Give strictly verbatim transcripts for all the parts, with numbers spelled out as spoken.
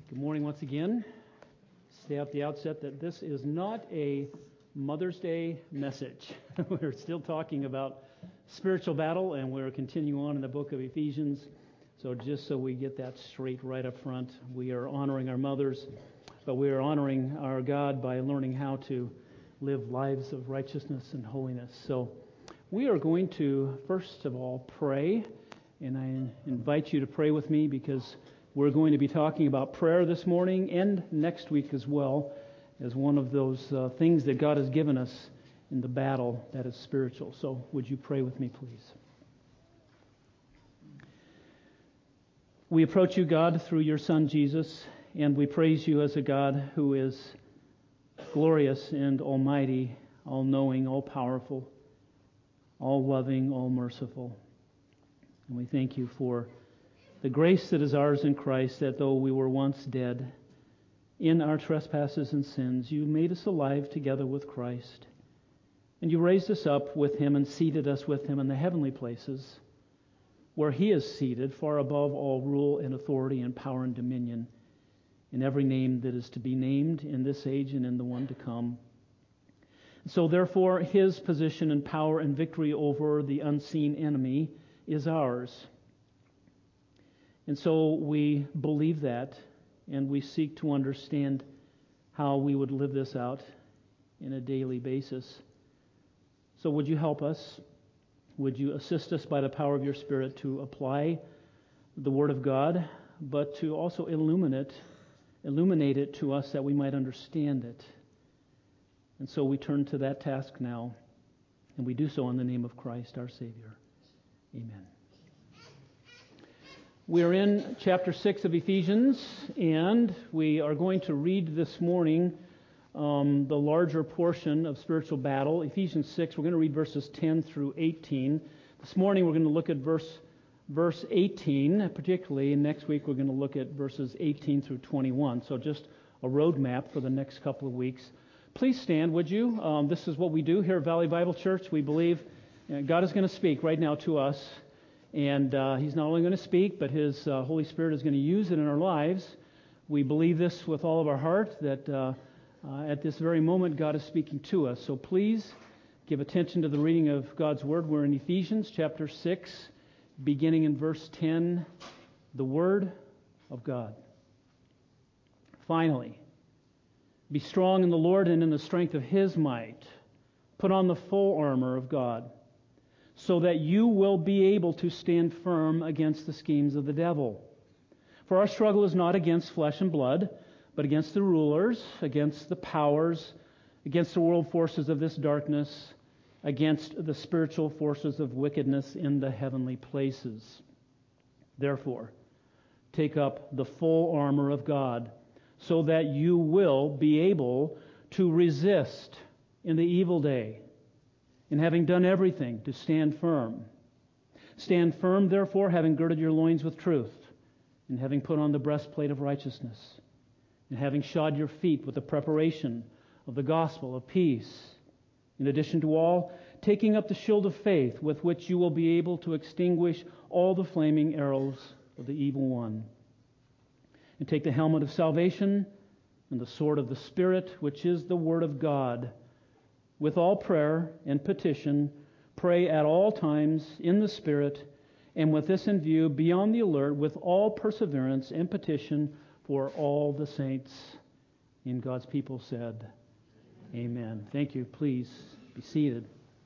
Good morning once again. Say at the outset that this is not a Mother's Day message. We're still talking about spiritual battle, and we're continuing on in the book of Ephesians. So just so we get that straight right up front, we are honoring our mothers, but we are honoring our God by learning how to live lives of righteousness and holiness. So we are going to, first of all, pray, and I invite you to pray with me because we're going to be talking about prayer this morning and next week as well as one of those uh, things that God has given us in the battle that is spiritual. So would you pray with me, please? We approach you, God, through your Son, Jesus, and we praise you as a God who is glorious and almighty, all-knowing, all-powerful, all-loving, all-merciful. And we thank you for the grace that is ours in Christ, that though we were once dead in our trespasses and sins, you made us alive together with Christ. And you raised us up with him and seated us with him in the heavenly places, where he is seated far above all rule and authority and power and dominion, in every name that is to be named in this age and in the one to come. So therefore, his position and power and victory over the unseen enemy is ours. And so we believe that, and we seek to understand how we would live this out in a daily basis. So would you help us? Would you assist us by the power of your Spirit to apply the Word of God, but to also illuminate, illuminate it to us that we might understand it? And so we turn to that task now, and we do so in the name of Christ, our Savior. Amen. We are in chapter six of Ephesians, and we are going to read this morning um, the larger portion of spiritual battle. Ephesians six, we're going to read verses ten through eighteen. This morning we're going to look at verse verse eighteen particularly, and next week we're going to look at verses eighteen through twenty-one. So just a roadmap for the next couple of weeks. Please stand, would you? Um, this is what we do here at Valley Bible Church. We believe God is going to speak right now to us. And uh, he's not only going to speak, but his uh, Holy Spirit is going to use it in our lives. We believe this with all of our heart, that uh, uh, at this very moment God is speaking to us. So please give attention to the reading of God's Word. We're in Ephesians chapter six, beginning in verse ten, the Word of God. Finally, be strong in the Lord and in the strength of his might. Put on the full armor of God, so that you will be able to stand firm against the schemes of the devil. For our struggle is not against flesh and blood, but against the rulers, against the powers, against the world forces of this darkness, against the spiritual forces of wickedness in the heavenly places. Therefore, take up the full armor of God, so that you will be able to resist in the evil day, and having done everything, to stand firm. Stand firm, therefore, having girded your loins with truth, and having put on the breastplate of righteousness, and having shod your feet with the preparation of the gospel of peace. In addition to all, taking up the shield of faith, with which you will be able to extinguish all the flaming arrows of the evil one. And take the helmet of salvation and the sword of the Spirit, which is the Word of God. With all prayer and petition, pray at all times in the Spirit, and with this in view, be on the alert with all perseverance and petition for all the saints. And God's people said, Amen. Thank you. Please be seated.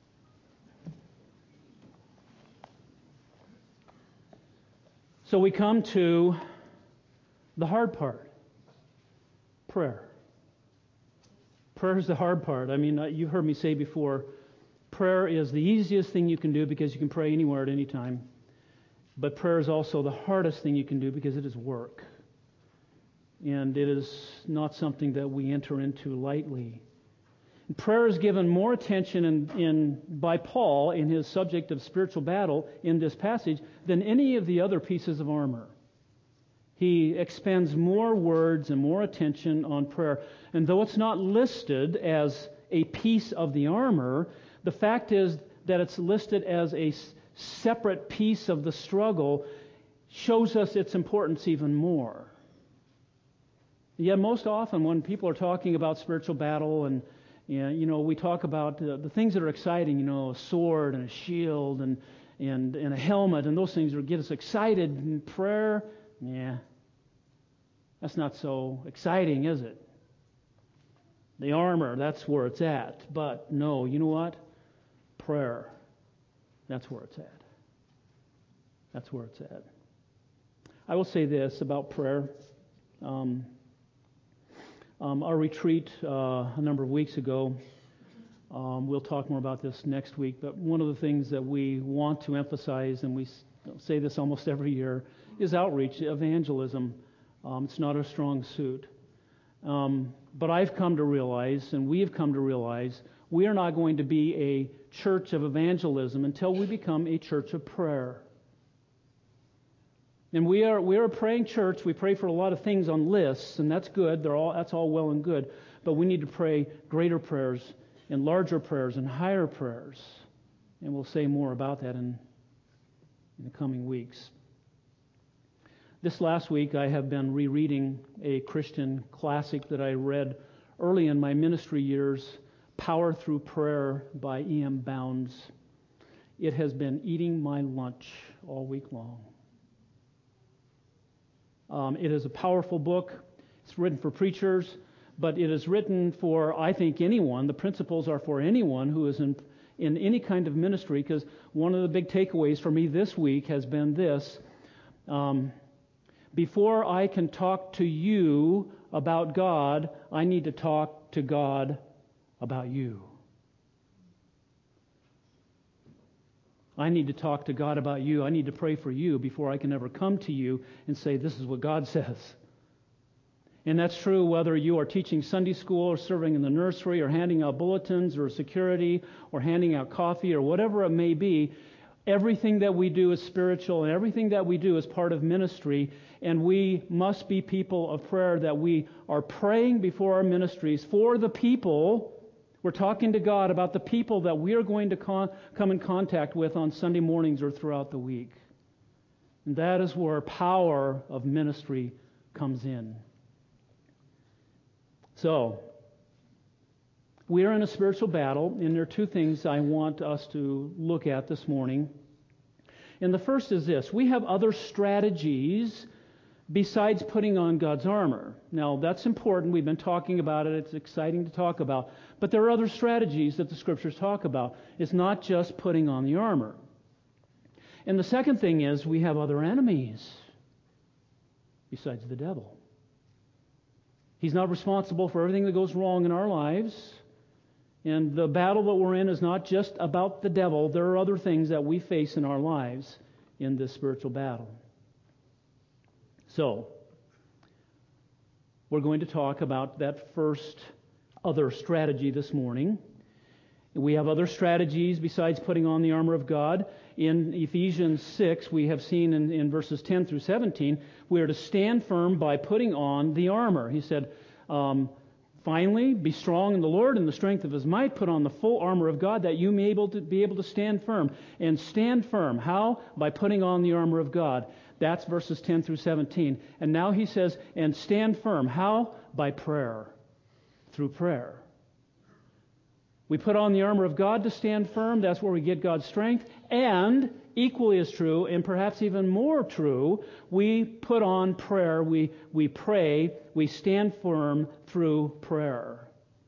So we come to the hard part, prayer. Prayer is the hard part. I mean, you've heard me say before, prayer is the easiest thing you can do because you can pray anywhere at any time. But prayer is also the hardest thing you can do because it is work. And it is not something that we enter into lightly. And prayer is given more attention in, in by Paul in his subject of spiritual battle in this passage than any of the other pieces of armor. He expends more words and more attention on prayer. And though it's not listed as a piece of the armor, the fact is that it's listed as a separate piece of the struggle shows us its importance even more. Yet most often when people are talking about spiritual battle and, and you know, we talk about uh, the things that are exciting, you know, a sword and a shield and, and, and a helmet, and those things that get us excited. And prayer, yeah, that's not so exciting, is it? The armor, that's where it's at. But no, you know what? Prayer, that's where it's at. That's where it's at. I will say this about prayer. Um, um, our retreat uh, a number of weeks ago, um, we'll talk more about this next week, but one of the things that we want to emphasize, and we say this almost every year, is outreach, evangelism. Um, it's not a strong suit. Um, but I've come to realize, and we have come to realize, we are not going to be a church of evangelism until we become a church of prayer. And we are we are a praying church. We pray for a lot of things on lists, and that's good. They're all that's all well and good. But we need to pray greater prayers and larger prayers and higher prayers. And we'll say more about that in, in the coming weeks. This last week, I have been rereading a Christian classic that I read early in my ministry years, Power Through Prayer by E M Bounds. It has been eating my lunch all week long. Um, it is a powerful book. It's written for preachers, but it is written for, I think, anyone. The principles are for anyone who is in, in any kind of ministry, because one of the big takeaways for me this week has been this. Um, before I can talk to you about God, I need to talk to God about you. I need to talk to God about you. I need to pray for you before I can ever come to you and say, this is what God says. And that's true whether you are teaching Sunday school or serving in the nursery or handing out bulletins or security or handing out coffee or whatever it may be. Everything that we do is spiritual, and everything that we do is part of ministry. And we must be people of prayer, that we are praying before our ministries for the people. We're talking to God about the people that we are going to con- come in contact with on Sunday mornings or throughout the week. And that is where power of ministry comes in. So, we are in a spiritual battle, and there are two things I want us to look at this morning. And the first is this: we have other strategies besides putting on God's armor. Now, that's important. We've been talking about it. It's exciting to talk about. But there are other strategies that the Scriptures talk about. It's not just putting on the armor. And the second thing is we have other enemies besides the devil. He's not responsible for everything that goes wrong in our lives. And the battle that we're in is not just about the devil. There are other things that we face in our lives in this spiritual battle. So, we're going to talk about that first other strategy this morning. We have other strategies besides putting on the armor of God. In Ephesians six, we have seen in, in verses ten through seventeen, we are to stand firm by putting on the armor. He said, um, finally, be strong in the Lord and the strength of His might. Put on the full armor of God that you may able to be able to stand firm. And stand firm. How? By putting on the armor of God. That's verses ten through seventeen. And now he says, and stand firm. How? By prayer. Through prayer. We put on the armor of God to stand firm. That's where we get God's strength. And equally as true, and perhaps even more true, we put on prayer. We, we pray. We stand firm through prayer.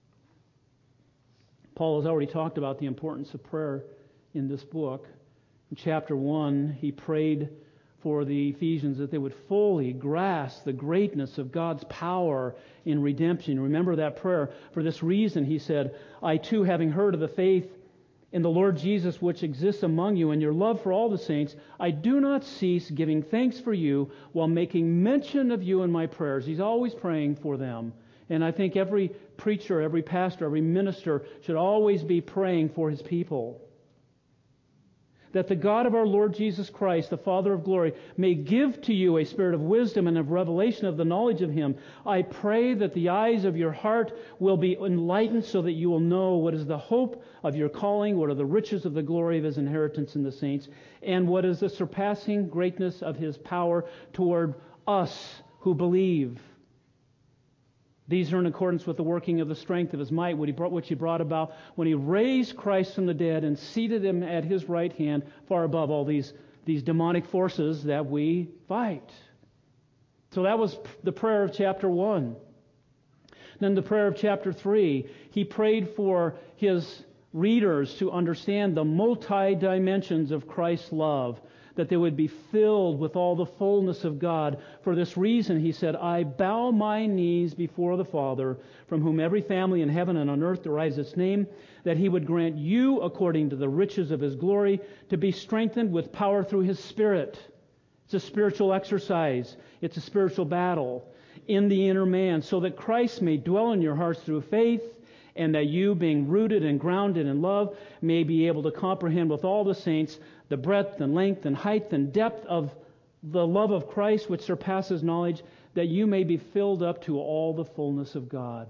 Paul has already talked about the importance of prayer in this book. In chapter one, he prayed for the Ephesians that they would fully grasp the greatness of God's power in redemption. Remember that prayer. For this reason, he said, I too, having heard of the faith in the Lord Jesus which exists among you and your love for all the saints, I do not cease giving thanks for you while making mention of you in my prayers. He's always praying for them. And I think every preacher, every pastor, every minister should always be praying for his people. That the God of our Lord Jesus Christ, the Father of glory, may give to you a spirit of wisdom and of revelation of the knowledge of Him. I pray that the eyes of your heart will be enlightened so that you will know what is the hope of your calling, what are the riches of the glory of His inheritance in the saints, and what is the surpassing greatness of His power toward us who believe. These are in accordance with the working of the strength of His might, which He brought, which he brought about when He raised Christ from the dead and seated Him at His right hand, far above all these, these demonic forces that we fight. So that was the prayer of chapter one. Then the prayer of chapter three, he prayed for his readers to understand the multi-dimensions of Christ's love, that they would be filled with all the fullness of God. For this reason, he said, I bow my knees before the Father, from whom every family in heaven and on earth derives its name, that He would grant you, according to the riches of His glory, to be strengthened with power through His Spirit. It's a spiritual exercise. It's a spiritual battle in the inner man, so that Christ may dwell in your hearts through faith, and that you, being rooted and grounded in love, may be able to comprehend with all the saints the breadth and length and height and depth of the love of Christ, which surpasses knowledge, that you may be filled up to all the fullness of God.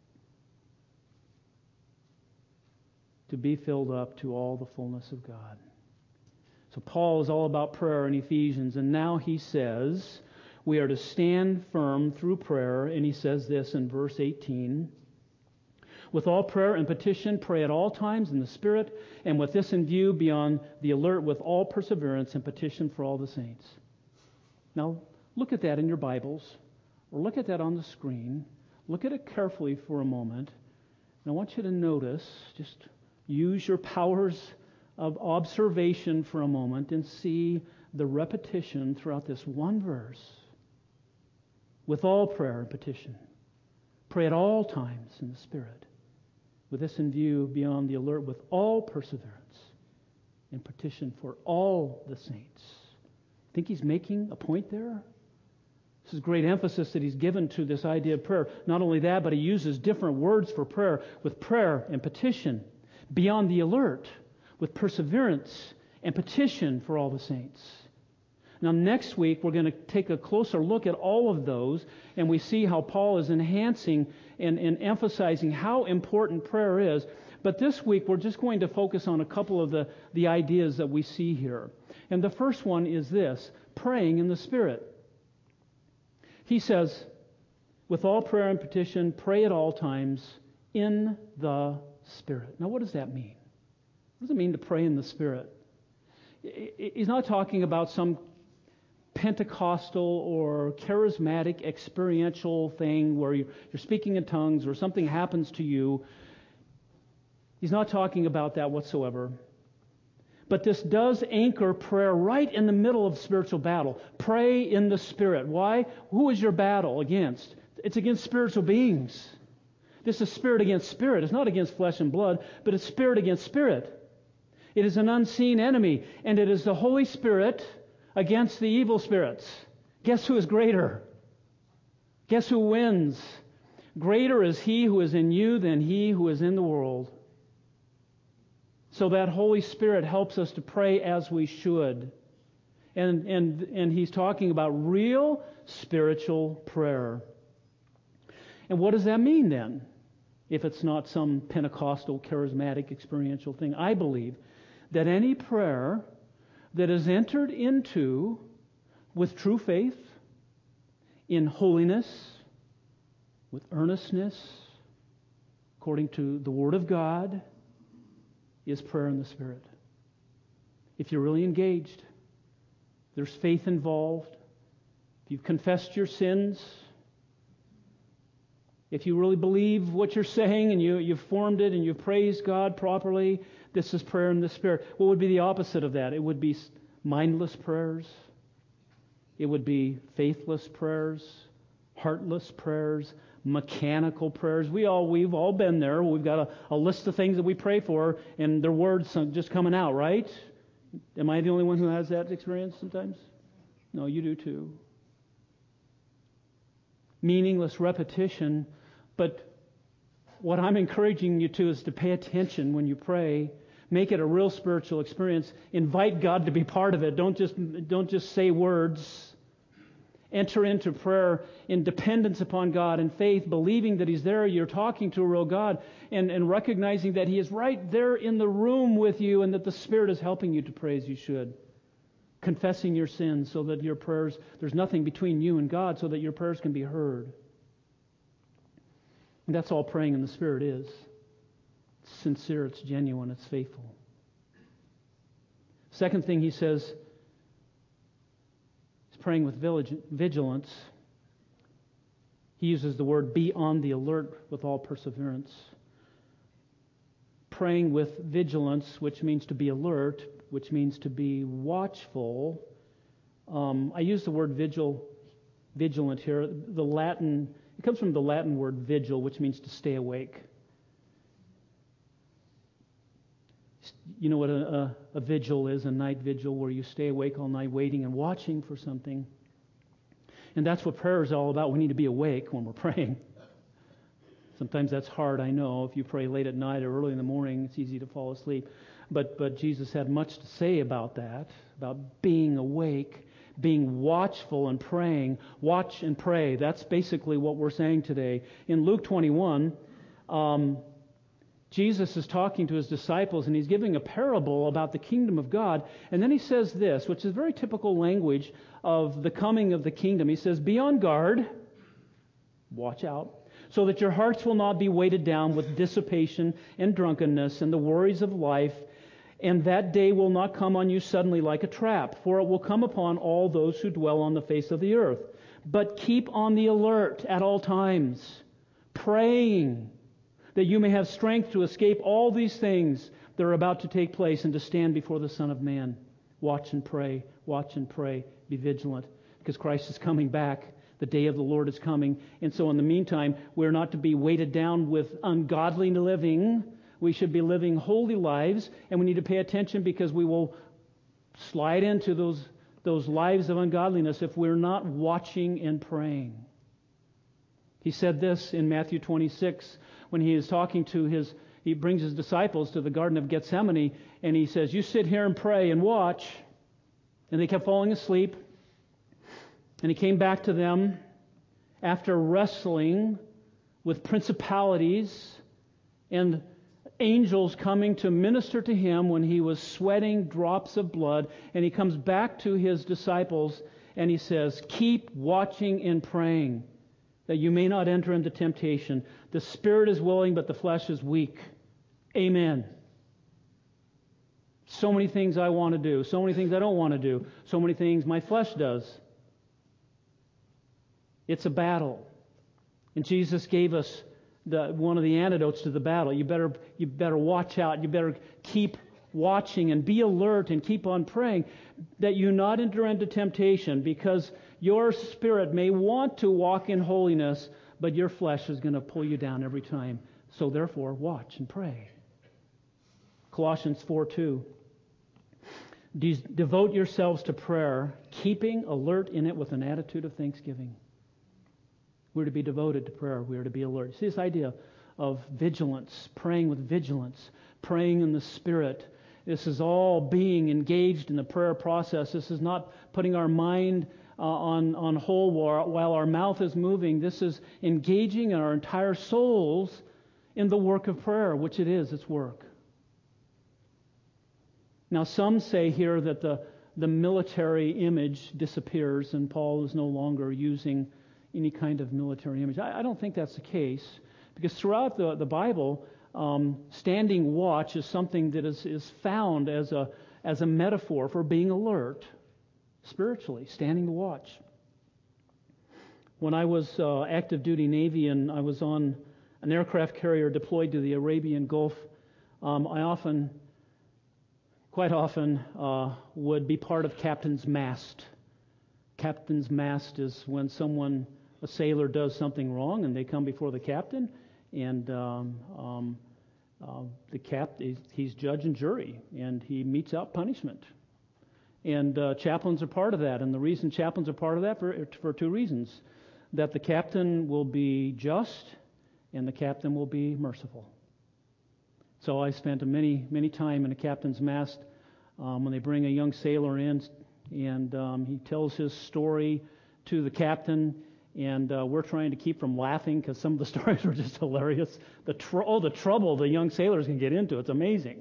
To be filled up to all the fullness of God. So Paul is all about prayer in Ephesians, and now he says we are to stand firm through prayer, and he says this in verse eighteen. With all prayer and petition, pray at all times in the Spirit, and with this in view, be on the alert with all perseverance and petition for all the saints. Now, look at that in your Bibles, or look at that on the screen. Look at it carefully for a moment. And I want you to notice, just use your powers of observation for a moment and see the repetition throughout this one verse. With all prayer and petition, pray at all times in the Spirit. With this in view, be on the alert with all perseverance and petition for all the saints. Think he's making a point there? This is great emphasis that he's given to this idea of prayer. Not only that, but he uses different words for prayer. With prayer and petition, be on the alert with perseverance and petition for all the saints. Now, next week, we're going to take a closer look at all of those, and we see how Paul is enhancing and, and emphasizing how important prayer is. But this week, we're just going to focus on a couple of the, the ideas that we see here. And the first one is this, praying in the Spirit. He says, with all prayer and petition, pray at all times in the Spirit. Now, what does that mean? What does it mean to pray in the Spirit? He's not talking about some Pentecostal or charismatic experiential thing where you're speaking in tongues or something happens to you. He's not talking about that whatsoever. But this does anchor prayer right in the middle of spiritual battle. Pray in the Spirit. Why? Who is your battle against? It's against spiritual beings. This is spirit against spirit. It's not against flesh and blood, but it's spirit against spirit. It is an unseen enemy, and it is the Holy Spirit against the evil spirits. Guess who is greater? Guess who wins? Greater is He who is in you than he who is in the world. So that Holy Spirit helps us to pray as we should. And, and, and he's talking about real spiritual prayer. And what does that mean then? If it's not some Pentecostal, charismatic, experiential thing. I believe that any prayer that is entered into with true faith, in holiness, with earnestness, according to the Word of God, is prayer in the Spirit. If you're really engaged, there's faith involved, if you've confessed your sins, if you really believe what you're saying and you, you've formed it and you've praised God properly, this is prayer in the Spirit. What would be the opposite of that? It would be mindless prayers. It would be faithless prayers, heartless prayers, mechanical prayers. We all, we've all been there. We've got a, a list of things that we pray for, and their words just coming out, right? Am I the only one who has that experience sometimes? No, you do too. Meaningless repetition, but what I'm encouraging you to is to pay attention when you pray. Make it a real spiritual experience. Invite God to be part of it. Don't just, don't just say words. Enter into prayer in dependence upon God and faith, believing that He's there. You're talking to a real God, and, and recognizing that He is right there in the room with you and that the Spirit is helping you to pray as you should. Confessing your sins so that your prayers, there's nothing between you and God, so that your prayers can be heard. And that's all praying in the Spirit is. It's sincere, it's genuine, it's faithful. Second thing he says is praying with vigilance. He uses the word be on the alert with all perseverance. Praying with vigilance, which means to be alert, which means to be watchful. Um, I use the word vigil, vigilant here. The Latin, it comes from the Latin word vigil, which means to stay awake. You know what a, a, a vigil is, a night vigil, where you stay awake all night waiting and watching for something. And that's what prayer is all about. We need to be awake when we're praying. Sometimes that's hard, I know. If you pray late at night or early in the morning, it's easy to fall asleep. But but Jesus had much to say about that, about being awake, being watchful and praying. Watch and pray. That's basically what we're saying today. In Luke twenty-one, um, Jesus is talking to his disciples, and he's giving a parable about the kingdom of God. And then he says this, which is very typical language of the coming of the kingdom. He says, be on guard, watch out, so that your hearts will not be weighted down with dissipation and drunkenness and the worries of life, and that day will not come on you suddenly like a trap, for it will come upon all those who dwell on the face of the earth. But keep on the alert at all times, praying that you may have strength to escape all these things that are about to take place and to stand before the Son of Man. Watch and pray, watch and pray, be vigilant, because Christ is coming back. The day of the Lord is coming. And so in the meantime, we're not to be weighted down with ungodly living. We should be living holy lives, and we need to pay attention, because we will slide into those, those lives of ungodliness if we're not watching and praying. He said this in Matthew twenty-six when he is talking to his, he brings his disciples to the Garden of Gethsemane, and he says, you sit here and pray and watch. And they kept falling asleep. And he came back to them after wrestling with principalities and angels coming to minister to him when he was sweating drops of blood. And he comes back to his disciples and he says, keep watching and praying, that you may not enter into temptation. The spirit is willing, but the flesh is weak. Amen. So many things I want to do. So many things I don't want to do. So many things my flesh does. It's a battle. And Jesus gave us the one of the antidotes to the battle. You better you better watch out. You better keep watching and be alert and keep on praying that you not enter into temptation, because your spirit may want to walk in holiness, but your flesh is going to pull you down every time. So therefore, watch and pray. Colossians four two. De- devote yourselves to prayer, keeping alert in it with an attitude of thanksgiving. We're to be devoted to prayer. We are to be alert. See this idea of vigilance, praying with vigilance, praying in the Spirit. This is all being engaged in the prayer process. This is not putting our mind uh, on, on hold while, while our mouth is moving. This is engaging our entire souls in the work of prayer, which it is, it's work. Now, some say here that the, the military image disappears and Paul is no longer using any kind of military image. I, I don't think that's the case, because throughout the, the Bible, um, standing watch is something that is, is found as a, as a metaphor for being alert spiritually, standing to watch. When I was uh, active duty Navy and I was on an aircraft carrier deployed to the Arabian Gulf, um, I often... quite often uh, would be part of captain's mast. Captain's mast is when someone, a sailor, does something wrong and they come before the captain, and um, um, uh, the cap he's judge and jury, and he metes out punishment. And uh, chaplains are part of that, and the reason chaplains are part of that for for two reasons: that the captain will be just, and the captain will be merciful. So I spent a many, many time in a captain's mast um, when they bring a young sailor in, and um, he tells his story to the captain, and uh, we're trying to keep from laughing because some of the stories were just hilarious. The tr- oh, the trouble the young sailors can get into, it's amazing.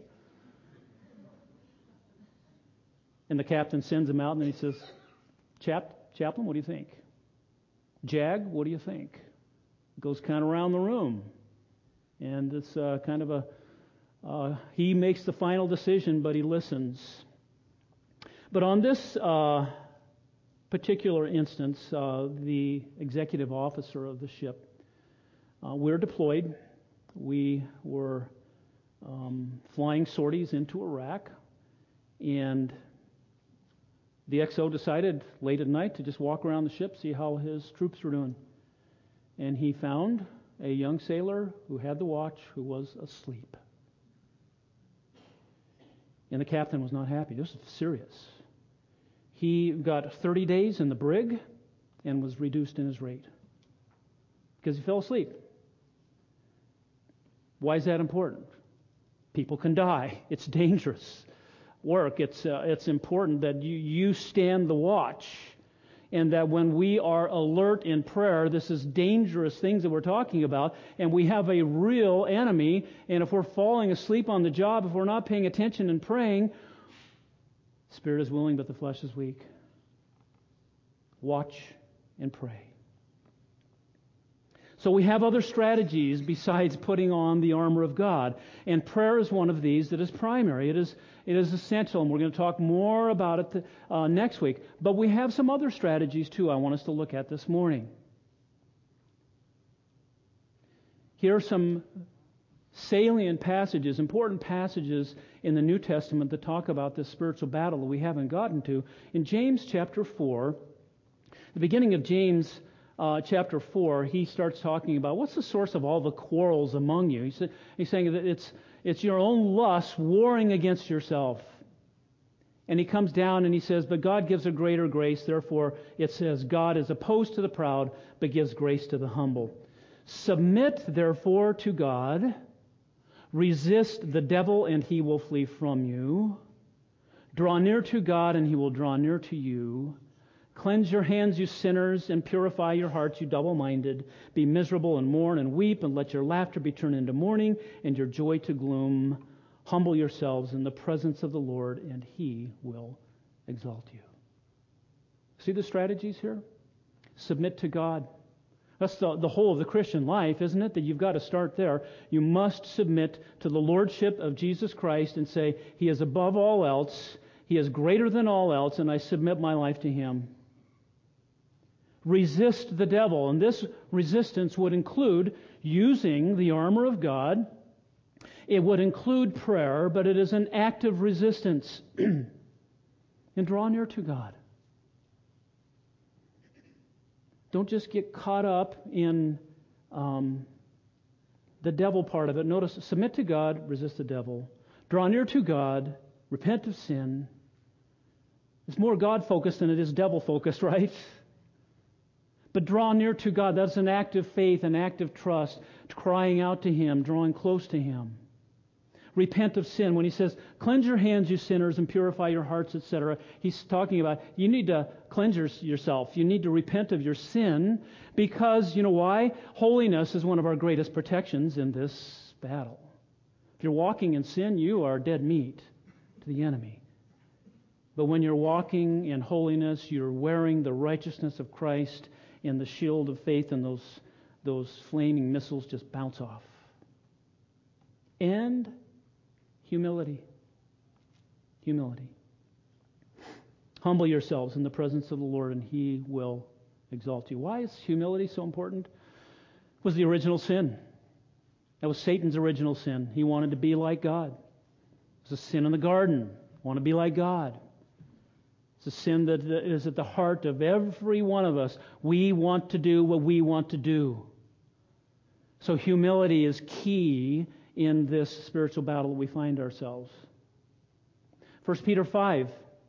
And the captain sends him out, and then he says, Chap, Chaplain, what do you think? Jag, what do you think? It goes kind of around the room. And it's uh, kind of a, uh, he makes the final decision, but he listens. But on this uh, particular instance, uh, the executive officer of the ship, uh, we're deployed. We were um, flying sorties into Iraq, and the X O decided late at night to just walk around the ship, see how his troops were doing. And he found a young sailor who had the watch who was asleep. And the captain was not happy. This was serious. He got thirty days in the brig and was reduced in his rate because he fell asleep. Why is that important? People can die. It's dangerous work. It's uh, it's important that you, you stand the watch, and that when we are alert in prayer, this is dangerous things that we're talking about, and we have a real enemy, and if we're falling asleep on the job, if we're not paying attention and praying, spirit is willing, but the flesh is weak. Watch and pray. So we have other strategies besides putting on the armor of God. And prayer is one of these that is primary. It is it is essential, and we're going to talk more about it uh, next week. But we have some other strategies, too, I want us to look at this morning. Here are some salient passages, important passages in the New Testament that talk about this spiritual battle that we haven't gotten to. In James chapter four, the beginning of James Uh, chapter four, he starts talking about what's the source of all the quarrels among you. He's, he's saying that it's it's your own lust warring against yourself. And he comes down and he says, but God gives a greater grace. Therefore, it says, God is opposed to the proud, but gives grace to the humble. Submit, therefore, to God. Resist the devil, and he will flee from you. Draw near to God, and he will draw near to you. Cleanse your hands, you sinners, and purify your hearts, you double-minded. Be miserable and mourn and weep, and let your laughter be turned into mourning and your joy to gloom. Humble yourselves in the presence of the Lord, and He will exalt you. See the strategies here? Submit to God. That's the, the whole of the Christian life, isn't it? That you've got to start there. You must submit to the lordship of Jesus Christ and say, He is above all else. He is greater than all else, and I submit my life to Him. Resist the devil. And this resistance would include using the armor of God. It would include prayer, but it is an active resistance. And draw near to God. Don't just get caught up in um, the devil part of it. Notice, submit to God, resist the devil. Draw near to God, repent of sin. It's more God-focused than it is devil-focused, right? But draw near to God. That's an act of faith, an act of trust, crying out to Him, drawing close to Him. Repent of sin. When he says, cleanse your hands, you sinners, and purify your hearts, et cetera, he's talking about you need to cleanse yourself. You need to repent of your sin because, you know why? Holiness is one of our greatest protections in this battle. If you're walking in sin, you are dead meat to the enemy. But when you're walking in holiness, you're wearing the righteousness of Christ, and the shield of faith, and those, those flaming missiles just bounce off. And humility. Humility. Humble yourselves in the presence of the Lord, and He will exalt you. Why is humility so important? It was the original sin. That was Satan's original sin. He wanted to be like God. It was a sin in the garden. Want to be like God. It's a sin that is at the heart of every one of us. We want to do what we want to do. So humility is key in this spiritual battle that we find ourselves. First Peter five.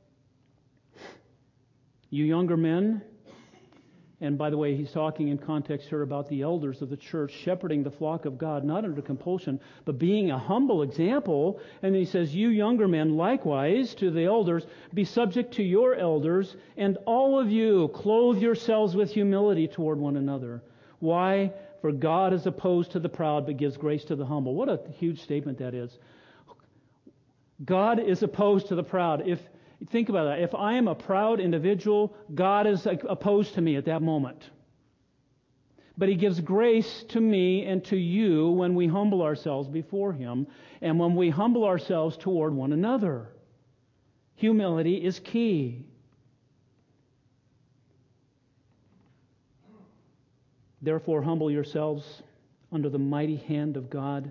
You younger men, and by the way, he's talking in context here about the elders of the church shepherding the flock of God, not under compulsion, but being a humble example. And then he says, you younger men, likewise, to the elders, be subject to your elders, and all of you clothe yourselves with humility toward one another. Why? For God is opposed to the proud, but gives grace to the humble. What a huge statement that is. God is opposed to the proud. If Think about that. If I am a proud individual, God is opposed to me at that moment. But He gives grace to me and to you when we humble ourselves before Him and when we humble ourselves toward one another. Humility is key. Therefore, humble yourselves under the mighty hand of God,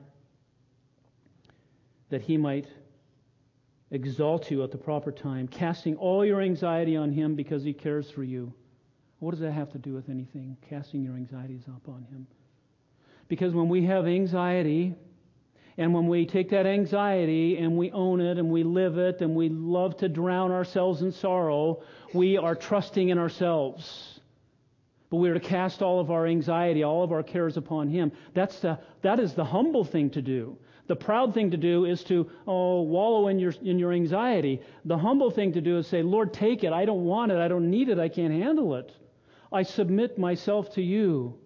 that He might exalt you at the proper time, casting all your anxiety on Him because He cares for you. What does that have to do with anything? Casting your anxieties upon Him. Because when we have anxiety, and when we take that anxiety and we own it and we live it and we love to drown ourselves in sorrow, we are trusting in ourselves. But we are to cast all of our anxiety, all of our cares upon Him. That's the, that is the humble thing to do. The proud thing to do is to oh, wallow in your in your anxiety. The humble thing to do is say, Lord, take it. I don't want it. I don't need it. I can't handle it. I submit myself to You.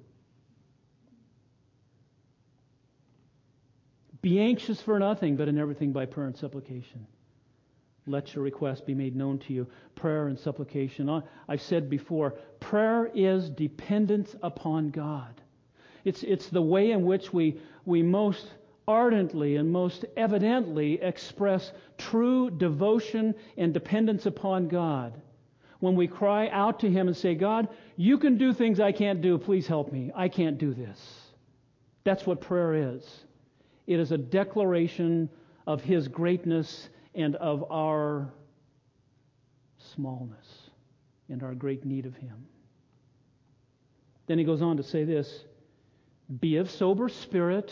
Be anxious for nothing, but in everything by prayer and supplication. Let your requests be made known to You. Prayer and supplication. I've said before, prayer is dependence upon God. It's it's the way in which we we most ardently and most evidently express true devotion and dependence upon God. When we cry out to Him and say, God, You can do things I can't do. Please help me. I can't do this. That's what prayer is. It is a declaration of His greatness and of our smallness and our great need of Him. Then he goes on to say this, be of sober spirit,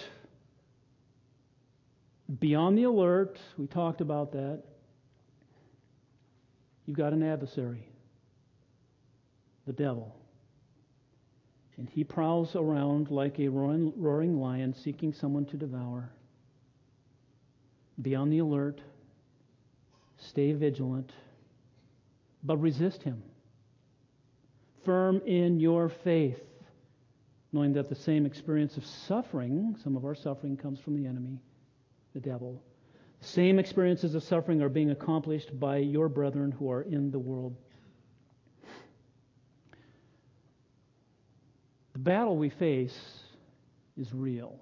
be on the alert. We talked about that. You've got an adversary, the devil. And he prowls around like a roaring, roaring lion seeking someone to devour. Be on the alert. Stay vigilant. But resist him. Firm in your faith, knowing that the same experience of suffering, some of our suffering comes from the enemy, the devil. The same experiences of suffering are being accomplished by your brethren who are in the world. The battle we face is real.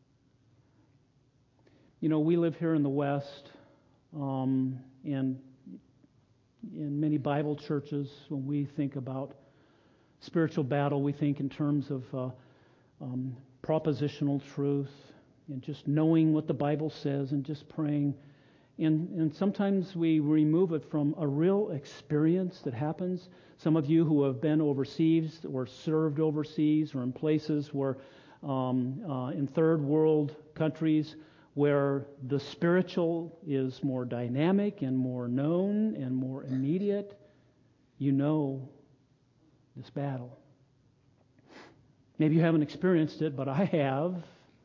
You know, we live here in the West, um, and in many Bible churches, when we think about spiritual battle, we think in terms of uh, um, propositional truth and just knowing what the Bible says and just praying. And, and sometimes we remove it from a real experience that happens. Some of you who have been overseas or served overseas or in places where, um, uh, in third world countries, where the spiritual is more dynamic and more known and more immediate, you know this battle. Maybe you haven't experienced it, but I have.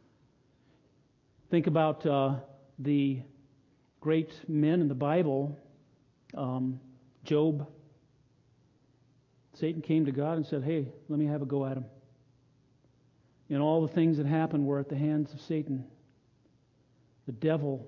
Think about uh, the great men in the Bible. Um, Job. Satan came to God and said, hey, let me have a go at him. And all the things that happened were at the hands of Satan. The devil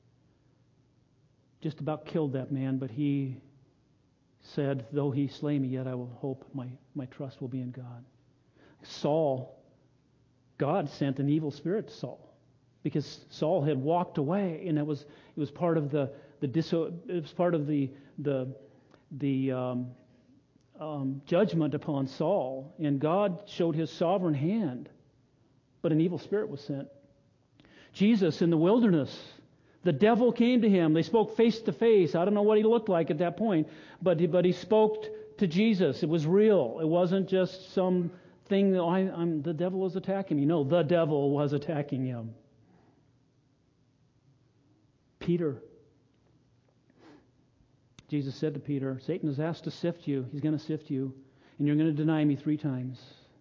just about killed that man, but he said, though he slay me, yet I will hope my, my trust will be in God. Saul, God sent an evil spirit to Saul because Saul had walked away, and it was it was part of the the diso, it was part of the the the um, um, judgment upon Saul, and God showed His sovereign hand, but an evil spirit was sent. Jesus in the wilderness, the devil came to him. They spoke face to face. I don't know what he looked like at that point, but he, but he spoke to Jesus. It was real. It wasn't just some thing that I, I'm, the devil was attacking me. No, the devil was attacking him. Peter. Jesus said to Peter, Satan has asked to sift you. He's going to sift you, and you're going to deny me three times.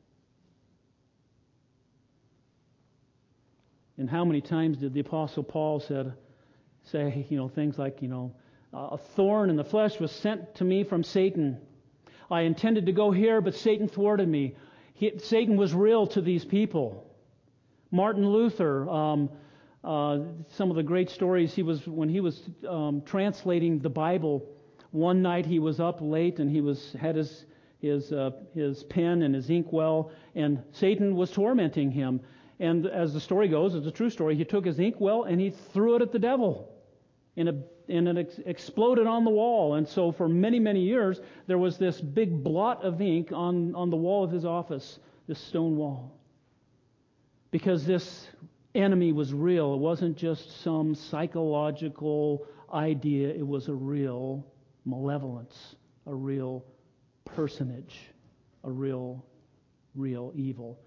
And how many times did the Apostle Paul said, say, you know, things like, you know, a thorn in the flesh was sent to me from Satan. I intended to go here, but Satan thwarted me. He, Satan was real to these people. Martin Luther, um, uh, some of the great stories, he was when he was um, translating the Bible, one night he was up late and he was had his his uh, his pen and his inkwell, and Satan was tormenting him. And as the story goes, it's a true story, he took his inkwell and he threw it at the devil. And it, and it ex- exploded on the wall. And so for many, many years, there was this big blot of ink on, on the wall of his office, this stone wall. Because this enemy was real. It wasn't just some psychological idea. It was a real malevolence, a real personage, a real, real evil.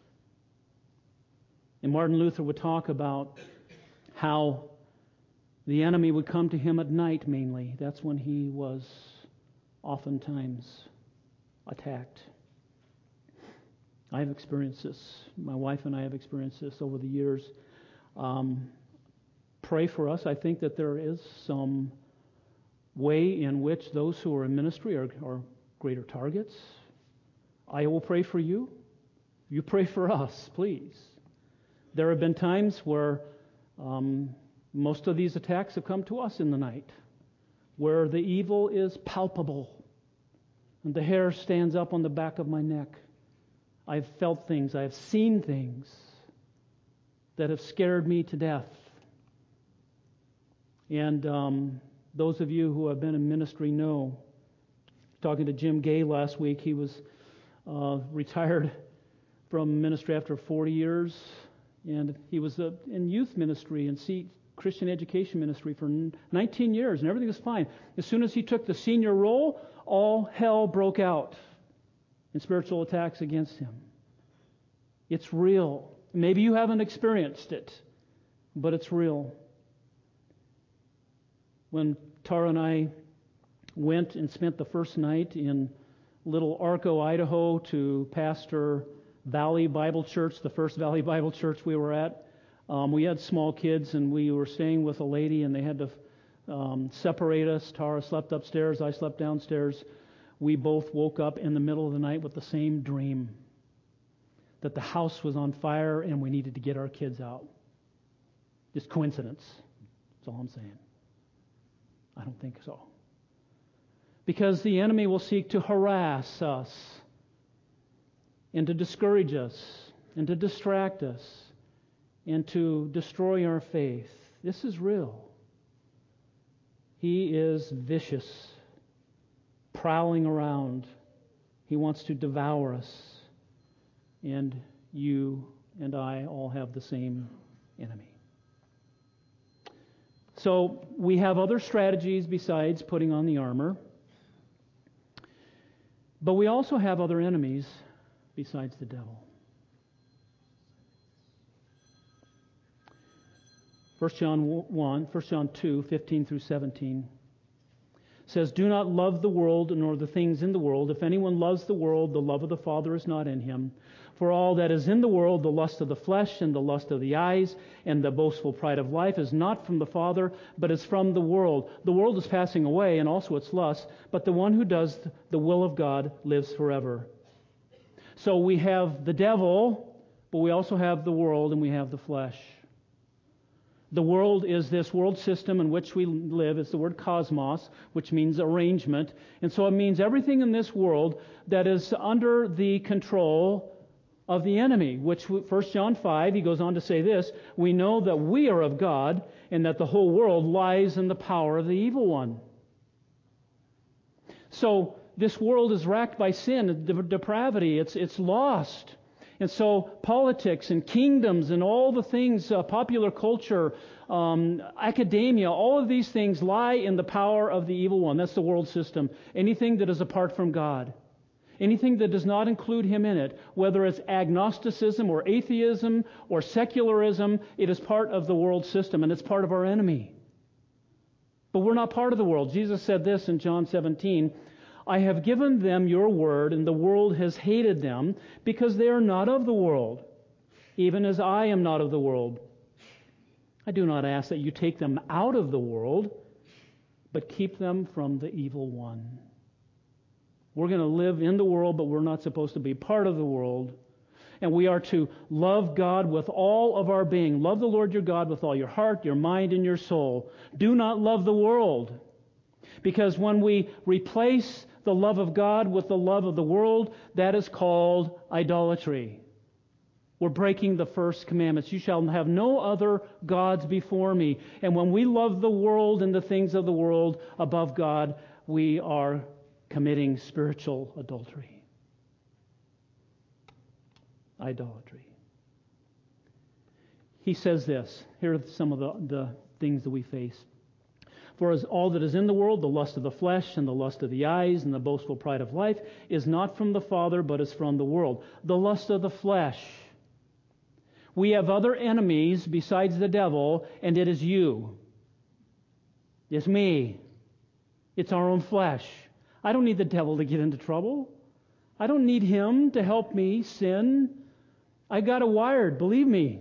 And Martin Luther would talk about how the enemy would come to him at night mainly. That's when he was oftentimes attacked. I have experienced this. My wife and I have experienced this over the years. Um, pray for us. I think that there is some way in which those who are in ministry are, are greater targets. I will pray for you. You pray for us, please. There have been times where um, most of these attacks have come to us in the night, where the evil is palpable and the hair stands up on the back of my neck. I've felt things, I've seen things that have scared me to death. And um, those of you who have been in ministry know, talking to Jim Gay last week, he was uh, retired from ministry after forty years, and he was uh, in youth ministry and see, Christian education ministry for nineteen years, and everything was fine. As soon as he took the senior role, all hell broke out in spiritual attacks against him. It's real. Maybe you haven't experienced it, but it's real. When Tara and I went and spent the first night in Little Arco, Idaho, to pastor Valley Bible Church, the first Valley Bible Church we were at, Um, we had small kids, and we were staying with a lady, and they had to um, separate us. Tara slept upstairs. I slept downstairs. We both woke up in the middle of the night with the same dream, that the house was on fire and we needed to get our kids out. Just coincidence. That's all I'm saying. I don't think so. Because the enemy will seek to harass us and to discourage us and to distract us and to destroy our faith. This is real. He is vicious, prowling around. He wants to devour us. And you and I all have the same enemy. So we have other strategies besides putting on the armor. But we also have other enemies besides the devil. First John one, First John two, fifteen through seventeen says, "Do not love the world nor the things in the world. If anyone loves the world, the love of the Father is not in him. For all that is in the world, the lust of the flesh and the lust of the eyes and the boastful pride of life is not from the Father, but is from the world. The world is passing away and also its lust, but the one who does the will of God lives forever." So we have the devil, but we also have the world and we have the flesh. The world is this world system in which we live. It's the word cosmos, which means arrangement. And so it means everything in this world that is under the control of the enemy, which First John five, he goes on to say this, "We know that we are of God and that the whole world lies in the power of the evil one." So this world is racked by sin and depravity. It's, it's lost. And so politics and kingdoms and all the things, uh, popular culture, um, academia, all of these things lie in the power of the evil one. That's the world system. Anything that is apart from God. Anything that does not include Him in it, whether it's agnosticism or atheism or secularism, it is part of the world system and it's part of our enemy. But we're not part of the world. Jesus said this in John seventeen, "I have given them your word, and the world has hated them, because they are not of the world, even as I am not of the world. I do not ask that you take them out of the world, but keep them from the evil one." We're going to live in the world, but we're not supposed to be part of the world. And we are to love God with all of our being. Love the Lord your God with all your heart, your mind, and your soul. Do not love the world. Because when we replace the love of God with the love of the world, that is called idolatry. We're breaking the first commandments. You shall have no other gods before me. And when we love the world and the things of the world above God, we are committing spiritual adultery. Idolatry. He says this. Here are some of the, the things that we face. For as all that is in the world, the lust of the flesh and the lust of the eyes and the boastful pride of life, is not from the Father, but is from the world. The lust of the flesh. We have other enemies besides the devil, and it is you. It's me. It's our own flesh. I don't need the devil to get into trouble. I don't need him to help me sin. I got it wired, believe me.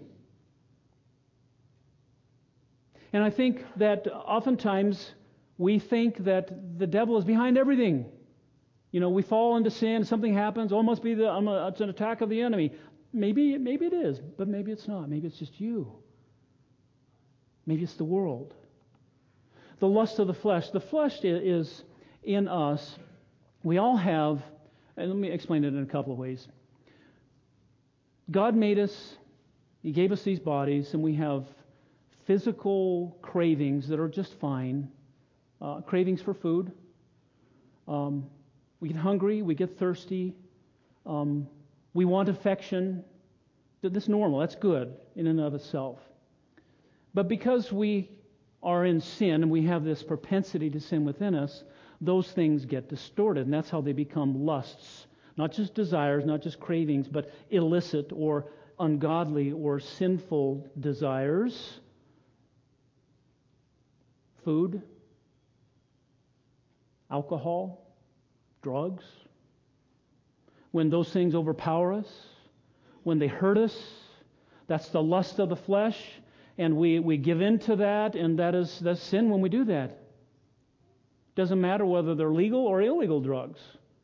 And I think that oftentimes we think that the devil is behind everything. You know, we fall into sin, something happens, oh, it must be the, um, it's an attack of the enemy. Maybe, maybe it is, but maybe it's not. Maybe it's just you. Maybe it's the world. The lust of the flesh. The flesh is in us. We all have, and let me explain it in a couple of ways. God made us, He gave us these bodies, and we have physical cravings that are just fine. Uh, cravings for food. Um, we get hungry, we get thirsty. Um, we want affection. That's normal, that's good in and of itself. But because we are in sin and we have this propensity to sin within us, those things get distorted, and that's how they become lusts. Not just desires, not just cravings, but illicit or ungodly or sinful desires. Food, alcohol, drugs. When those things overpower us, when they hurt us, that's the lust of the flesh, and we, we give in to that, and that is that's sin when we do that. Doesn't matter whether they're legal or illegal drugs,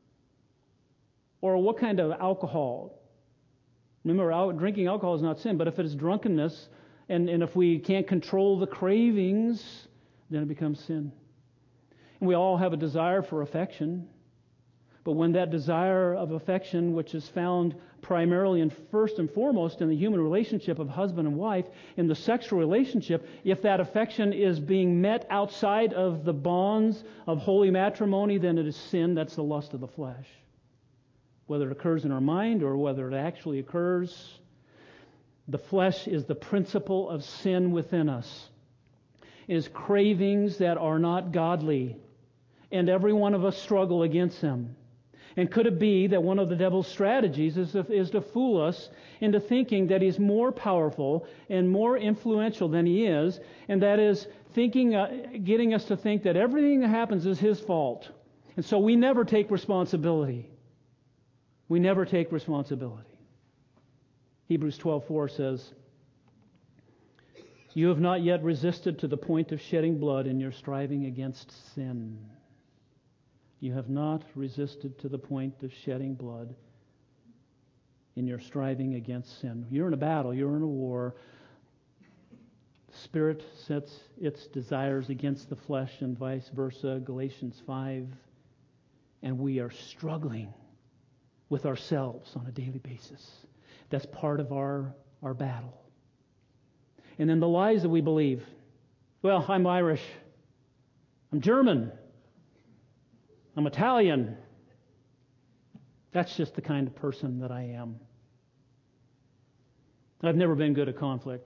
or what kind of alcohol. Remember, out, drinking alcohol is not sin, but if it is drunkenness, and, and if we can't control the cravings, then it becomes sin. And we all have a desire for affection. But when that desire of affection, which is found primarily and first and foremost in the human relationship of husband and wife, in the sexual relationship, if that affection is being met outside of the bonds of holy matrimony, then it is sin. That's the lust of the flesh. Whether it occurs in our mind or whether it actually occurs, the flesh is the principle of sin within us. It is cravings that are not godly, and every one of us struggle against them. And could it be that one of the devil's strategies is to, is to fool us into thinking that he's more powerful and more influential than he is, and that is thinking, uh, getting us to think that everything that happens is his fault. And so we never take responsibility. We never take responsibility. Hebrews twelve four says, "You have not yet resisted to the point of shedding blood in your striving against sin." You have not resisted to the point of shedding blood in your striving against sin. You're in a battle. You're in a war. The Spirit sets its desires against the flesh and vice versa, Galatians five. And we are struggling with ourselves on a daily basis. That's part of our, our battle. And then the lies that we believe. Well, I'm Irish. I'm German. I'm Italian. That's just the kind of person that I am. I've never been good at conflict.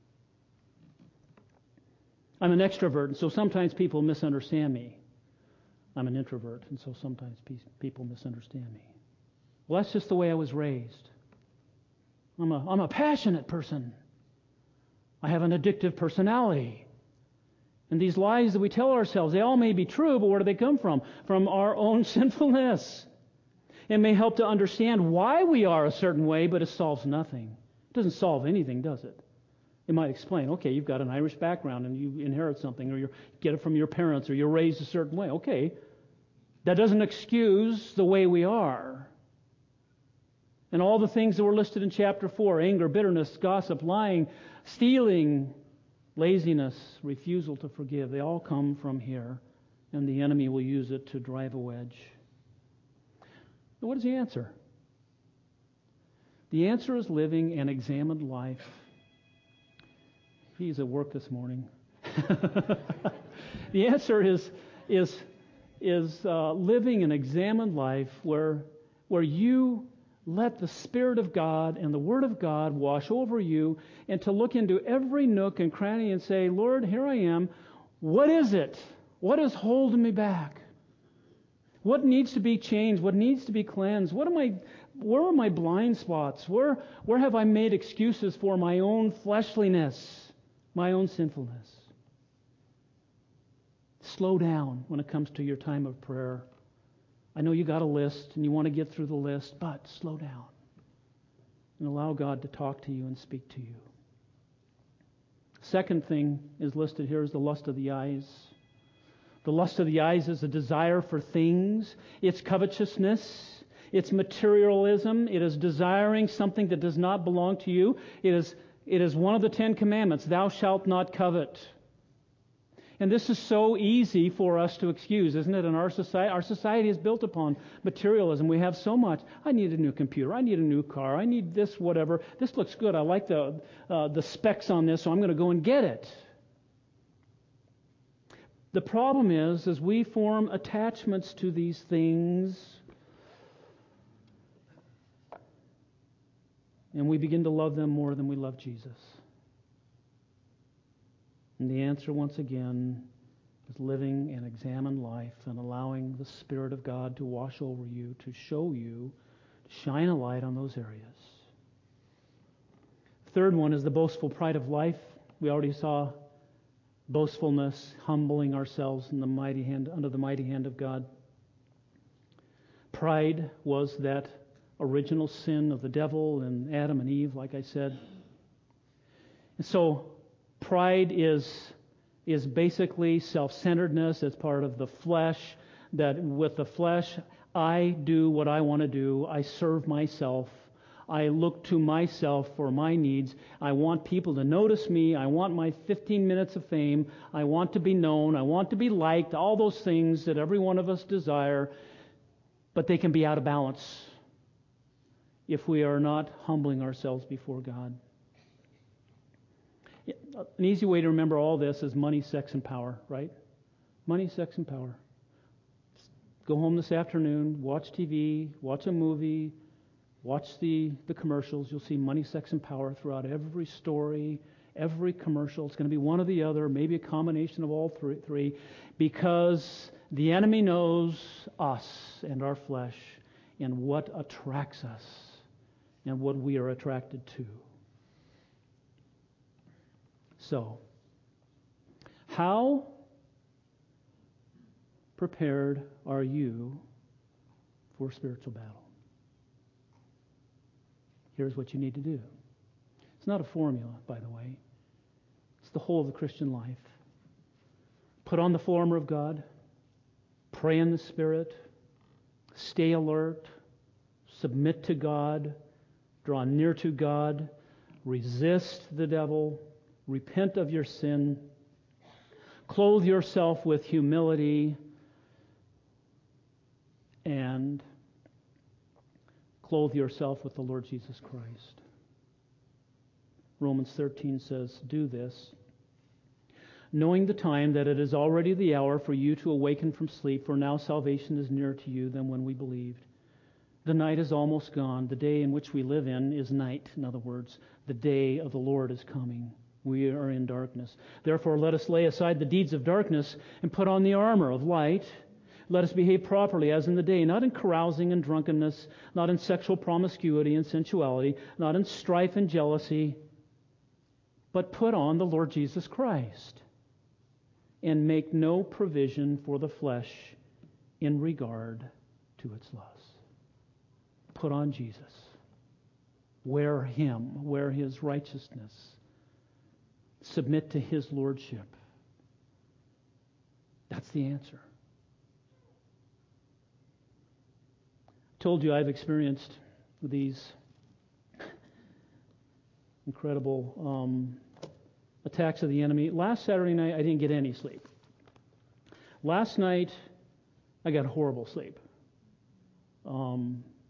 I'm an extrovert, and so sometimes people misunderstand me. I'm an introvert, and so sometimes people misunderstand me. Well, that's just the way I was raised. I'm a, I'm a passionate person. I have an addictive personality. And these lies that we tell ourselves, they all may be true, but where do they come from? From our own sinfulness. It may help to understand why we are a certain way, but it solves nothing. It doesn't solve anything, does it? It might explain, okay, you've got an Irish background and you inherit something, or you get it from your parents, or you're raised a certain way. Okay, that doesn't excuse the way we are. And all the things that were listed in chapter four, anger, bitterness, gossip, lying, stealing, laziness, refusal to forgive, they all come from here, and the enemy will use it to drive a wedge. And what is the answer? The answer is living an examined life. He's at work this morning. The answer is is is uh, living an examined life where where you let the Spirit of God and the Word of God wash over you, and to look into every nook and cranny and say, Lord, here I am. What is it? What is holding me back? What needs to be changed? What needs to be cleansed? What am I? Where are my blind spots? Where where have I made excuses for my own fleshliness, my own sinfulness? Slow down when it comes to your time of prayer. I know you got a list and you want to get through the list, but slow down and allow God to talk to you and speak to you. Second thing is listed here is the lust of the eyes. The lust of the eyes is a desire for things. It's covetousness. It's materialism. It is desiring something that does not belong to you. It is, it is one of the Ten Commandments. Thou shalt not covet. And this is so easy for us to excuse, isn't it? In our society, our society is built upon materialism. We have so much. I need a new computer. I need a new car. I need this, whatever. This looks good. I like the uh, the specs on this, so I'm going to go and get it. The problem is, as we form attachments to these things, and we begin to love them more than we love Jesus. And the answer, once again, is living an examined life and allowing the Spirit of God to wash over you, to show you, to shine a light on those areas. Third one is the boastful pride of life. We already saw boastfulness, humbling ourselves in the mighty hand, under the mighty hand of God. Pride was that original sin of the devil and Adam and Eve, like I said. And so pride is is basically self-centeredness. It's part of the flesh, that with the flesh, I do what I want to do. I serve myself. I look to myself for my needs. I want people to notice me. I want my fifteen minutes of fame. I want to be known. I want to be liked. All those things that every one of us desire. But they can be out of balance if we are not humbling ourselves before God. An easy way to remember all this is money, sex, and power, right? Money, sex, and power. Go home this afternoon, watch T V, watch a movie, watch the, the commercials. You'll see money, sex, and power throughout every story, every commercial. It's going to be one or the other, maybe a combination of all three, three, because the enemy knows us and our flesh and what attracts us and what we are attracted to. So, how prepared are you for spiritual battle? Here's what you need to do. It's not a formula, by the way. It's the whole of the Christian life. Put on the full armor of God. Pray in the Spirit. Stay alert. Submit to God. Draw near to God. Resist the devil. Repent of your sin. Clothe yourself with humility. And clothe yourself with the Lord Jesus Christ. Romans thirteen says, do this, knowing the time that it is already the hour for you to awaken from sleep, for now salvation is nearer to you than when we believed. The night is almost gone. The day in which we live in is night. In other words, the day of the Lord is coming. We are in darkness. Therefore, let us lay aside the deeds of darkness and put on the armor of light. Let us behave properly as in the day, not in carousing and drunkenness, not in sexual promiscuity and sensuality, not in strife and jealousy, but put on the Lord Jesus Christ and make no provision for the flesh in regard to its lusts. Put on Jesus. Wear Him. Wear His righteousness. Submit to His lordship. That's the answer. I told you I've experienced these incredible um, attacks of the enemy. Last Saturday night, I didn't get any sleep. Last night, I got horrible sleep. Um,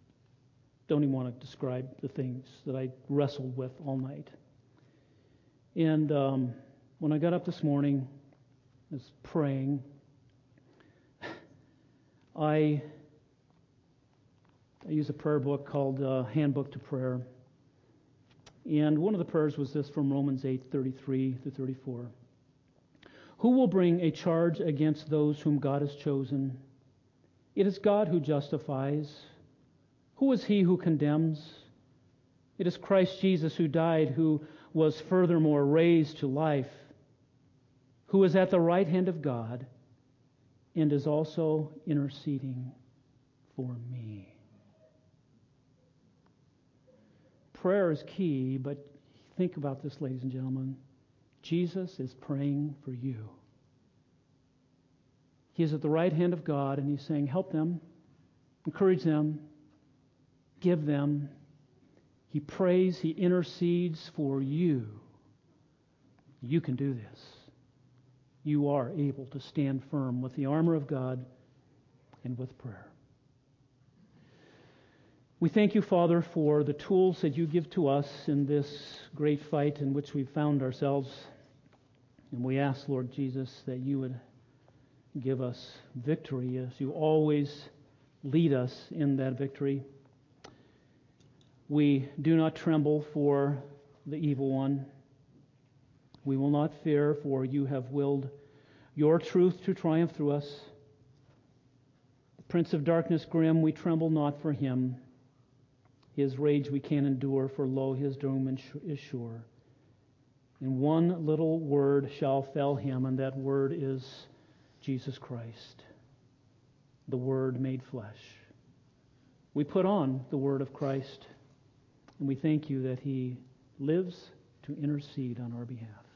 don't even want to describe the things that I wrestled with all night. And um, when I got up this morning, I was praying, I, I use a prayer book called uh, Handbook to Prayer. And one of the prayers was this from Romans eight, thirty-three to thirty-four. Who will bring a charge against those whom God has chosen? It is God who justifies. Who is he who condemns? It is Christ Jesus who died, who was furthermore raised to life, who is at the right hand of God and is also interceding for me. Prayer is key, but think about this, ladies and gentlemen. Jesus is praying for you. He is at the right hand of God, and he's saying, help them, encourage them, give them. He prays, he intercedes for you. You can do this. You are able to stand firm with the armor of God and with prayer. We thank you, Father, for the tools that you give to us in this great fight in which we've found ourselves. And we ask, Lord Jesus, that you would give us victory as you always lead us in that victory. We do not tremble for the evil one. We will not fear, for you have willed your truth to triumph through us. The prince of darkness grim, we tremble not for him. His rage we can endure, for lo, his doom is sure. And one little word shall fell him, and that word is Jesus Christ, the Word made flesh. We put on the Word of Christ, and we thank you that he lives to intercede on our behalf.